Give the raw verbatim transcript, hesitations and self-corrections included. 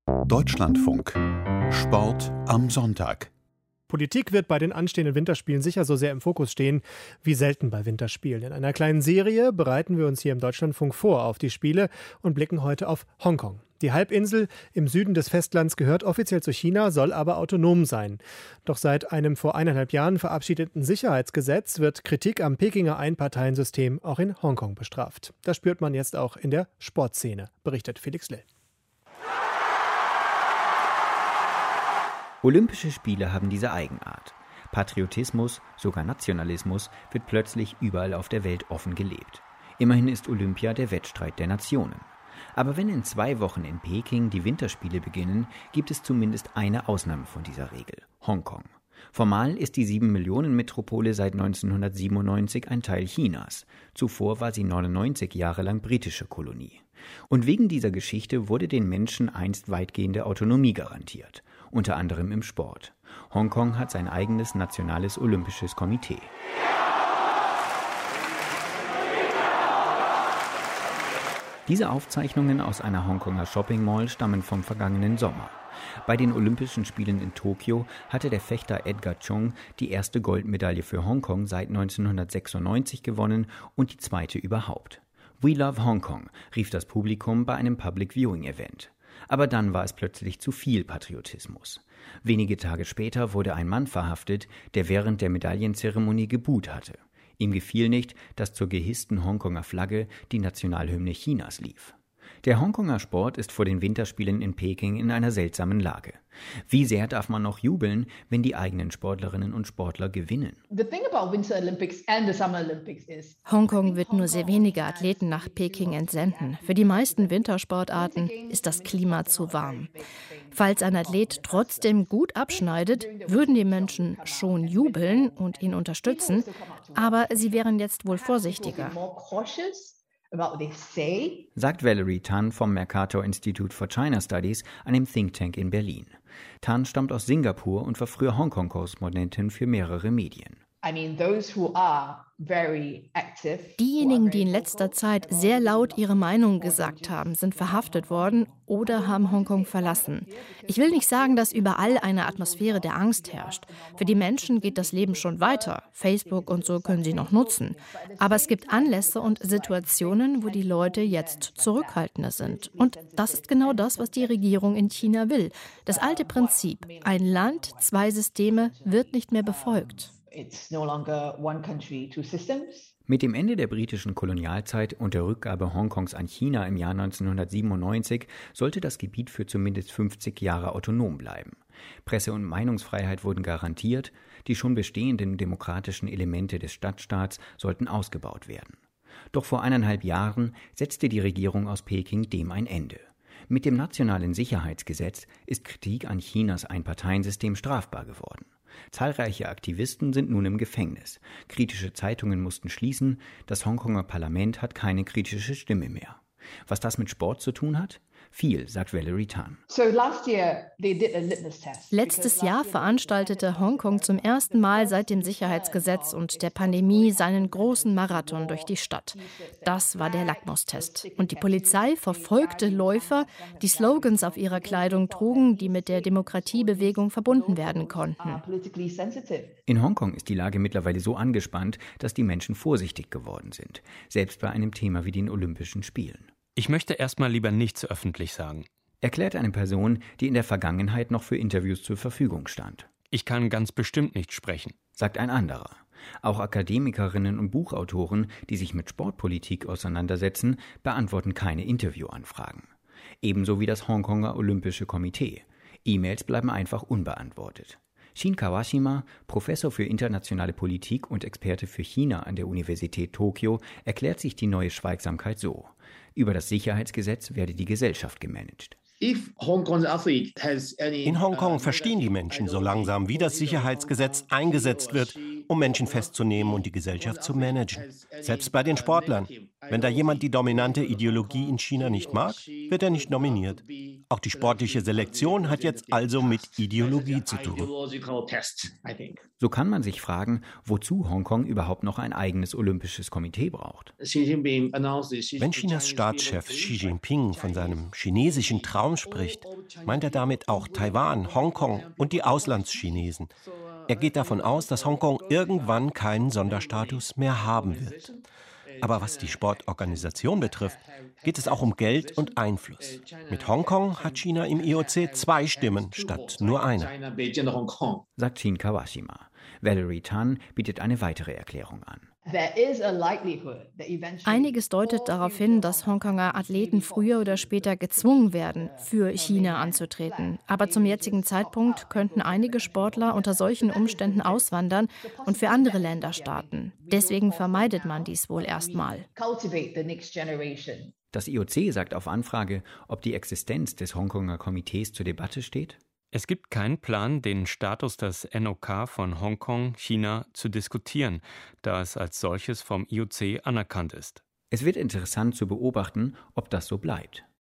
Deutschlandfunk. Sport am Sonntag. Politik wird bei den anstehenden Winterspielen sicher so sehr im Fokus stehen wie selten bei Winterspielen. In einer kleinen Serie bereiten wir uns hier im Deutschlandfunk vor auf die Spiele und blicken heute auf Hongkong. Die Halbinsel im Süden des Festlands gehört offiziell zu China, soll aber autonom sein. Doch seit einem vor eineinhalb Jahren verabschiedeten Sicherheitsgesetz wird Kritik am Pekinger Einparteiensystem auch in Hongkong bestraft. Das spürt man jetzt auch in der Sportszene, berichtet Felix Lill. Olympische Spiele haben diese Eigenart. Patriotismus, sogar Nationalismus, wird plötzlich überall auf der Welt offen gelebt. Immerhin ist Olympia der Wettstreit der Nationen. Aber wenn in zwei Wochen in Peking die Winterspiele beginnen, gibt es zumindest eine Ausnahme von dieser Regel: Hongkong. Formal ist die sieben-Millionen-Metropole seit neunzehnhundertsiebenundneunzig ein Teil Chinas. Zuvor war sie neunundneunzig Jahre lang britische Kolonie. Und wegen dieser Geschichte wurde den Menschen einst weitgehende Autonomie garantiert. Unter anderem im Sport. Hongkong hat sein eigenes nationales olympisches Komitee. Diese Aufzeichnungen aus einer Hongkonger Shopping Mall stammen vom vergangenen Sommer. Bei den Olympischen Spielen in Tokio hatte der Fechter Edgar Chung die erste Goldmedaille für Hongkong seit neunzehnhundertsechsundneunzig gewonnen und die zweite überhaupt. We love Hong Kong, rief das Publikum bei einem Public Viewing Event. Aber dann war es plötzlich zu viel Patriotismus. Wenige Tage später wurde ein Mann verhaftet, der während der Medaillenzeremonie gebuht hatte. Ihm gefiel nicht, dass zur gehissten Hongkonger Flagge die Nationalhymne Chinas lief. Der Hongkonger Sport ist vor den Winterspielen in Peking in einer seltsamen Lage. Wie sehr darf man noch jubeln, wenn die eigenen Sportlerinnen und Sportler gewinnen? Hongkong wird nur sehr wenige Athleten nach Peking entsenden. Für die meisten Wintersportarten ist das Klima zu warm. Falls ein Athlet trotzdem gut abschneidet, würden die Menschen schon jubeln und ihn unterstützen, aber sie wären jetzt wohl vorsichtiger. Sagt Valerie Tan vom Mercator Institute for China Studies, einem Think Tank in Berlin. Tan stammt aus Singapur und war früher Hongkong-Korrespondentin für mehrere Medien. Diejenigen, die in letzter Zeit sehr laut ihre Meinung gesagt haben, sind verhaftet worden oder haben Hongkong verlassen. Ich will nicht sagen, dass überall eine Atmosphäre der Angst herrscht. Für die Menschen geht das Leben schon weiter. Facebook und so können sie noch nutzen. Aber es gibt Anlässe und Situationen, wo die Leute jetzt zurückhaltender sind. Und das ist genau das, was die Regierung in China will. Das alte Prinzip, ein Land, zwei Systeme, wird nicht mehr befolgt. It's no longer one country, two systems. Mit dem Ende der britischen Kolonialzeit und der Rückgabe Hongkongs an China im Jahr neunzehnhundertsiebenundneunzig sollte das Gebiet für zumindest fünfzig Jahre autonom bleiben. Presse- und Meinungsfreiheit wurden garantiert, die schon bestehenden demokratischen Elemente des Stadtstaats sollten ausgebaut werden. Doch vor eineinhalb Jahren setzte die Regierung aus Peking dem ein Ende. Mit dem Nationalen Sicherheitsgesetz ist Kritik an Chinas Einparteiensystem strafbar geworden. Zahlreiche Aktivisten sind nun im Gefängnis. Kritische Zeitungen mussten schließen. Das Hongkonger Parlament hat keine kritische Stimme mehr. Was das mit Sport zu tun hat? Viel, sagt Valerie Tan. Letztes Jahr veranstaltete Hongkong zum ersten Mal seit dem Sicherheitsgesetz und der Pandemie seinen großen Marathon durch die Stadt. Das war der Lackmustest. Und die Polizei verfolgte Läufer, die Slogans auf ihrer Kleidung trugen, die mit der Demokratiebewegung verbunden werden konnten. In Hongkong ist die Lage mittlerweile so angespannt, dass die Menschen vorsichtig geworden sind. Selbst bei einem Thema wie den Olympischen Spielen. Ich möchte erstmal lieber nichts öffentlich sagen, erklärt eine Person, die in der Vergangenheit noch für Interviews zur Verfügung stand. Ich kann ganz bestimmt nicht sprechen, sagt ein anderer. Auch Akademikerinnen und Buchautoren, die sich mit Sportpolitik auseinandersetzen, beantworten keine Interviewanfragen. Ebenso wie das Hongkonger Olympische Komitee. E-Mails bleiben einfach unbeantwortet. Shin Kawashima, Professor für internationale Politik und Experte für China an der Universität Tokio, erklärt sich die neue Schweigsamkeit so: Über das Sicherheitsgesetz werde die Gesellschaft gemanagt. In Hongkong verstehen die Menschen so langsam, wie das Sicherheitsgesetz eingesetzt wird um Menschen festzunehmen und die Gesellschaft zu managen. Selbst bei den Sportlern. Wenn da jemand die dominante Ideologie in China nicht mag, wird er nicht nominiert. Auch die sportliche Selektion hat jetzt also mit Ideologie zu tun. So kann man sich fragen, wozu Hongkong überhaupt noch ein eigenes olympisches Komitee braucht. Wenn Chinas Staatschef Xi Jinping von seinem chinesischen Traum spricht, meint er damit auch Taiwan, Hongkong und die Auslandschinesen. Er geht davon aus, dass Hongkong irgendwann keinen Sonderstatus mehr haben wird. Aber was die Sportorganisation betrifft, geht es auch um Geld und Einfluss. Mit Hongkong hat China im I O C zwei Stimmen statt nur eine, sagt Shin Kawashima. Valerie Tan bietet eine weitere Erklärung an. Einiges deutet darauf hin, dass Hongkonger Athleten früher oder später gezwungen werden, für China anzutreten. Aber zum jetzigen Zeitpunkt könnten einige Sportler unter solchen Umständen auswandern und für andere Länder starten. Deswegen vermeidet man dies wohl erstmal. Das I O C sagt auf Anfrage, ob die Existenz des Hongkonger Komitees zur Debatte steht. Es gibt keinen Plan, den Status des N O K von Hongkong, China, zu diskutieren, da es als solches vom I O C anerkannt ist. Es wird interessant zu beobachten, ob das so bleibt.